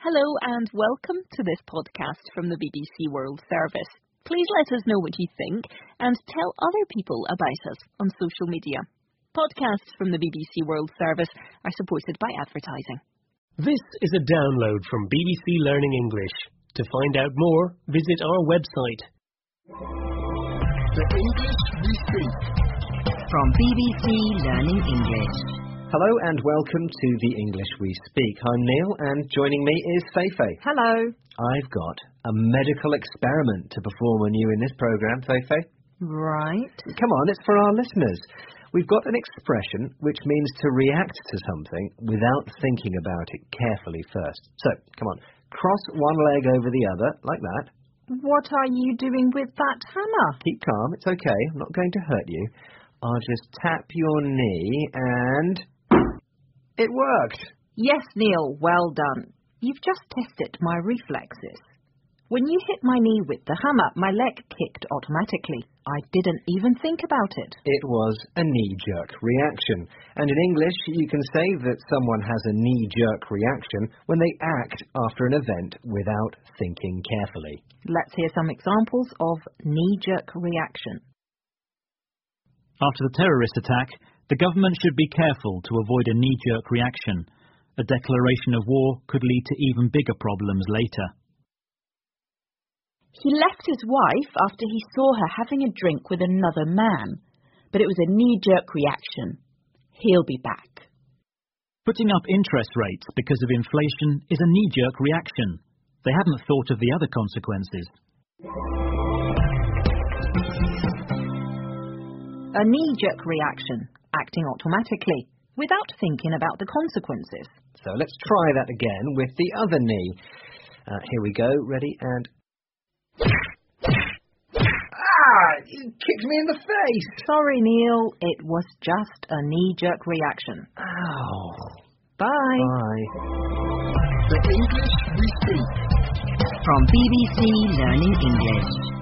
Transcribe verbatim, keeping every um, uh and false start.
Hello and welcome to this podcast from the B B C World Service. Please let us know what you think and tell other people about us on social media. Podcasts from the B B C World Service are supported by advertising. This is a download from B B C Learning English. To find out more, visit our website. The English we speak. From B B C Learning English. Hello and welcome to The English We Speak. I'm Neil and joining me is Feifei. Hello. I've got a medical experiment to perform on you in this programme, Feifei. Right. Come on, it's for our listeners. We've got an expression which means to react to something without thinking about it carefully first. So, come on, cross one leg over the other, like that. What are you doing with that hammer? Keep calm, it's okay, I'm not going to hurt you. I'll just tap your knee and... It worked! Yes, Neil, well done. You've just tested my reflexes. When you hit my knee with the hammer, my leg kicked automatically. I didn't even think about it. It was a knee-jerk reaction. And in English, you can say that someone has a knee-jerk reaction when they act after an event without thinking carefully. Let's hear some examples of knee-jerk reaction. After the terrorist attack, the government should be careful to avoid a knee-jerk reaction. A declaration of war could lead to even bigger problems later. He left his wife after he saw her having a drink with another man, but it was a knee-jerk reaction. He'll be back. Putting up interest rates because of inflation is a knee-jerk reaction. They haven't thought of the other consequences. A knee-jerk reaction, acting automatically, without thinking about the consequences. So let's try that again with the other knee. Uh, here we go, ready, and... Ah! You kicked me in the face! Sorry, Neil, it was just a knee-jerk reaction. Ow. Bye. Bye. The English we speak. From B B C Learning English.